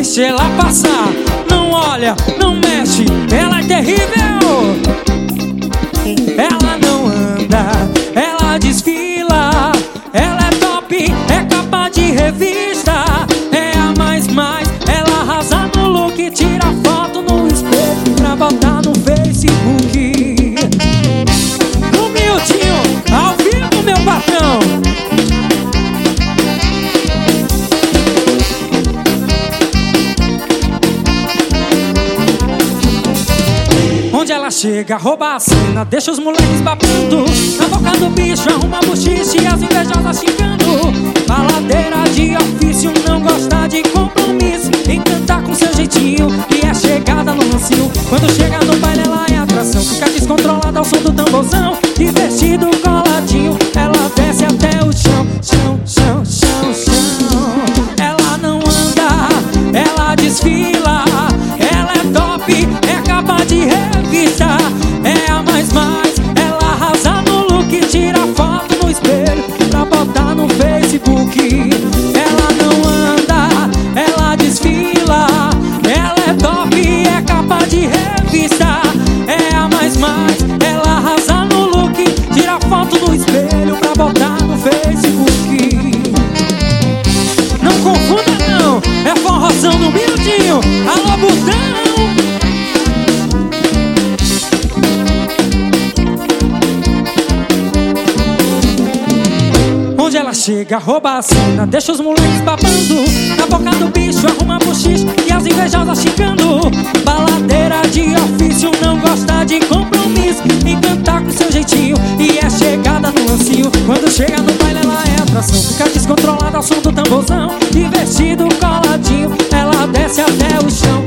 deixa ela passar. Não olha, não mexe, ela é terrível. Ela não anda, ela desfila. Ela é top, é capa de revista. É a mais, ela arrasa no look. Tira foto no espelho pra botar no Facebook. No Miltinho, ao vivo, meu patrão. Onde ela chega, rouba a cena, deixa os moleques babando. Na boca do bicho arruma bochiche e as invejosas xingando. Baladeira de ofício, não gosta de compromisso. Encanta com seu jeitinho e é chegada no mansinho. Quando chega no baile ela é atração. Fica descontrolada ao som do tamborzão. De vestido coladinho, ela desce até o chão. Chão, chão, chão, chão. Ela não anda, ela desfila. Ela é top, é capa de revista. É a mais, ela arrasa no look. Tira foto no espelho pra botar no Facebook. Ela não anda, ela desfila. Ela é top, é capa de revista. É a mais, ela arrasa no look. Tira foto no espelho pra botar no Facebook. Não confunda não, é forrozão no Miltinho. Alô, Botão. Onde ela chega, rouba a cena, deixa os moleques babando. Na boca do bicho arruma bochiche e as invejosas xingando. Baladeira de ofício, não gosta de compromisso. Encanta com seu jeitinho e é chegada no lancinho. Quando chega no baile ela é atração. Fica descontrolada ao som do tamborzão. De vestido coladinho, ela desce até o chão.